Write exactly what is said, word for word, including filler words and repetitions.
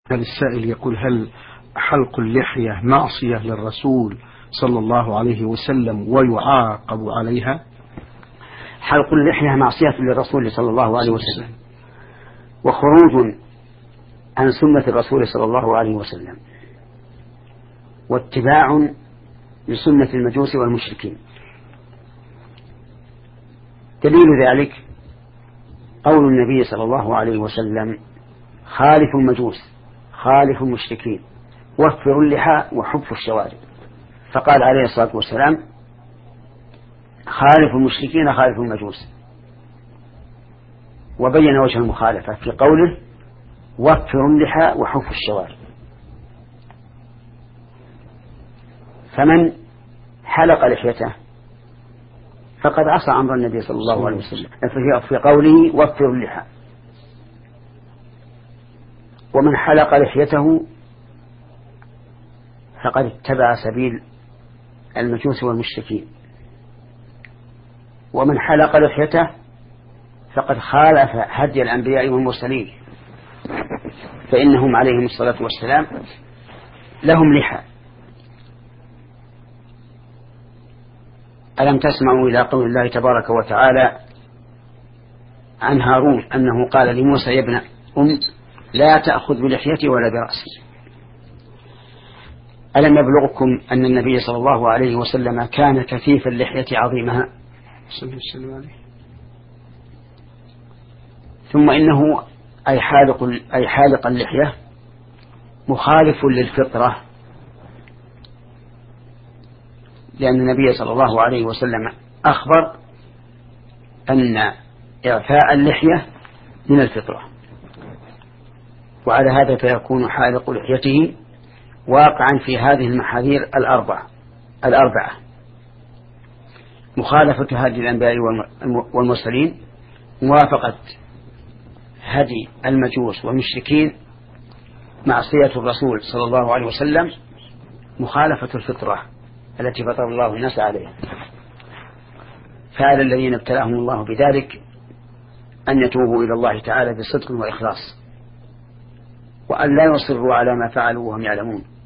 هل السائل يقول: هل حلق اللحية معصية للرسول صلى الله عليه وسلم ويعاقب عليها؟ حلق اللحية معصية للرسول صلى الله عليه وسلم وخروج عن سنة الرسول صلى الله عليه وسلم واتباع لسنة المجوس والمشركين. دليل ذلك قول النبي صلى الله عليه وسلم: خالف المجوس خالف المشركين وفروا اللحى وحفوا الشوارب. فقال عليه الصلاة والسلام: خالف المشركين خالف المجوس، وبين وجه المخالفة في قوله: وفروا اللحى وحفوا الشوارب. فمن حلق لحيته فقد عصى أمر النبي صلى الله عليه وسلم في قوله: وفروا اللحى. ومن حلق لحيته فقد اتبع سبيل المجوس والمشركين. ومن حلق لحيته فقد خالف هدي الأنبياء والمرسلين، فإنهم عليهم الصلاة والسلام لهم لحى. ألم تسمعوا إلى قول الله تبارك وتعالى عن هارون أنه قال لموسى: يا ابن أم لا تأخذ بلحيتي ولا برأسي. ألم يبلغكم أن النبي صلى الله عليه وسلم كان كثيف اللحية عظيمها؟ ثم إنه أي حالق, أي حالق اللحية مخالف للفطرة، لأن النبي صلى الله عليه وسلم أخبر أن إعفاء اللحية من الفطرة، وعلى هذا فيكون حالق لحيته واقعا في هذه المحاذير الأربعة الأربعة مخالفة هدي الأنبياء والمرسلين، موافقة هدي المجوس والمشركين، معصية الرسول صلى الله عليه وسلم، مخالفة الفطرة التي فطر الله الناس عليها. فعلى الذين ابتلاهم الله بذلك أن يتوبوا إلى الله تعالى بصدق وإخلاص، وأن لا يصروا على ما فعلوا وهم يعلمون.